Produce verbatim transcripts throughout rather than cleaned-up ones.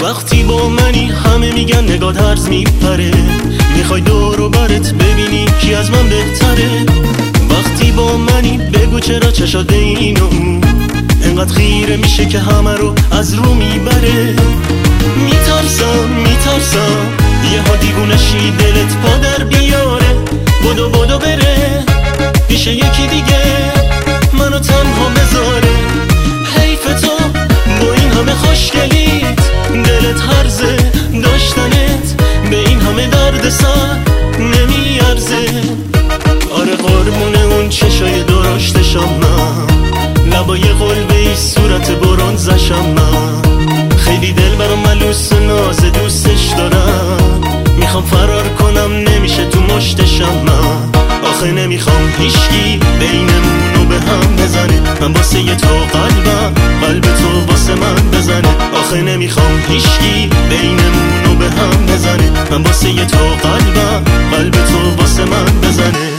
وقتی با منی همه میگن نگاه هرز میپره، میخوای دور و برت ببینی کی از من بهتره. وقتی با منی بگو چرا چشات این و اون انقدر خیره میشه که همه رو از رو میبره. میترسم میترسم یه ها دیوونشی دلت پا در بیاره، بدو بدو بره پیش یکی دیگه منو تنها بذاره. حیف تو با این همه خوشگلیت، دلت هرزه داشتنت به این همه درد سر نمیارزه. آره قربونه اون چشای درشتشم من، لبای قلبه ای صورت برنزشم من. خیلی دل برام ملوس ناز دوستش دارم، میخوام فرار کنم نمیشه تو مشتشم من. آخه نمیخوام هیچکی بینمونو به هم بزنه، من واسه یه تو قلبم قلب تو واسه من بزنه. آخه نمیخوام هیچکی بینمونو به هم بزنه، من واسه یه تو قلبم قلب تو واسه من بزنه.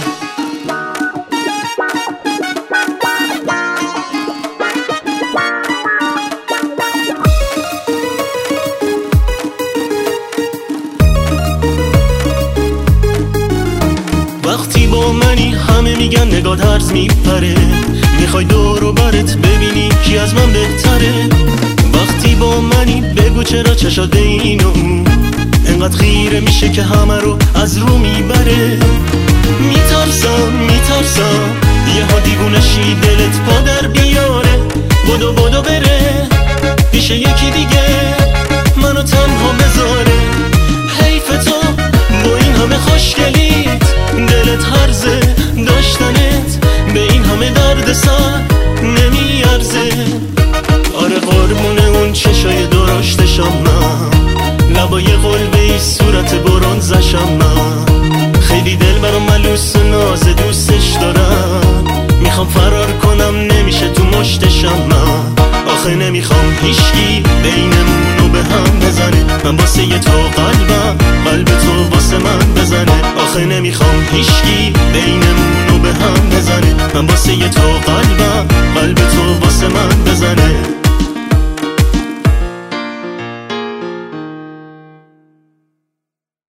وقتی با منی همه میگن نگاه هرز میپره، میخوای دور و برت ببینی کی از من بهتره. وقتی با منی بگو چرا چشات این و اون انقدر خیره میشه که همه رو از رو میبره. میترسم میترسم یه ها دیوونشی دلت پا در بیاره، بدو بدو بره پیش یکی دیگه منو تنها بذاره. حیف تو با این همه خوشگلیت، دلت هرزه داشتنت به این همه درد سر نمیارزه. آره قربونه اون چشای درشتشم من، لبای قلبه ای صورت برنزشم من. خیلی دل برام ملوس ناز دوستش دارم، میخوام فرار کنم نمیشه تو مشتشم من. آخه نمیخوام هیچکی بینمونو به هم بزنه، من واسه یه تو قلبم قلب تو واسه من بزنه. آخه نمیخوام هیچکی بینمونو به هم بزنه، من واسه یه تو قلبم قلب تو واسه من بزنه.